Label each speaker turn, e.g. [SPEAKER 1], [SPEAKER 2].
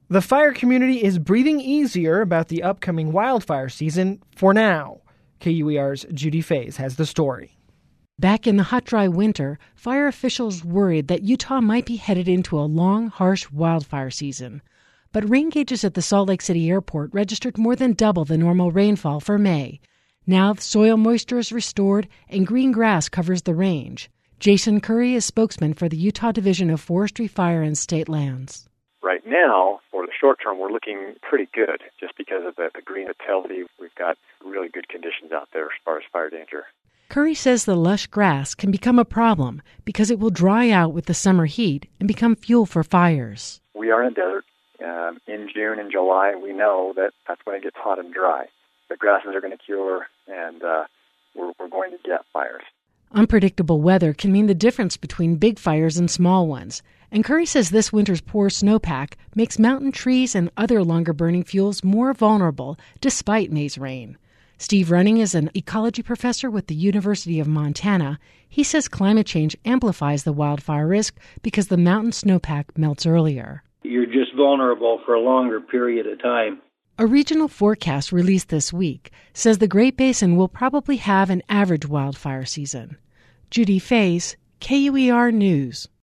[SPEAKER 1] The fire community is breathing easier about the upcoming wildfire season for now. KUER's Judy Faze has the story.
[SPEAKER 2] Back in the hot, dry winter, fire officials worried that Utah might be headed into a long, harsh wildfire season. But rain gauges at the Salt Lake City airport registered more than double the normal rainfall for May. Now the soil moisture is restored and green grass covers the range. Jason Curry is spokesman for the Utah Division of Forestry, Fire, and State Lands.
[SPEAKER 3] Right now, for the short term, we're looking pretty good just because of the green fertility. We've got really good conditions out there as far as fire danger.
[SPEAKER 2] Curry says the lush grass can become a problem because it will dry out with the summer heat and become fuel for fires.
[SPEAKER 3] We are in a desert. In June and July, we know that that's when it gets hot and dry. The grasses are going to cure, and we're going to get fires.
[SPEAKER 2] Unpredictable weather can mean the difference between big fires and small ones. And Curry says this winter's poor snowpack makes mountain trees and other longer-burning fuels more vulnerable despite May's rain. Steve Running is an ecology professor with the University of Montana. He says climate change amplifies the wildfire risk because the mountain snowpack melts earlier.
[SPEAKER 4] You're just vulnerable for a longer period of time.
[SPEAKER 2] A regional forecast released this week says the Great Basin will probably have an average wildfire season. Judy Faze, KUER News.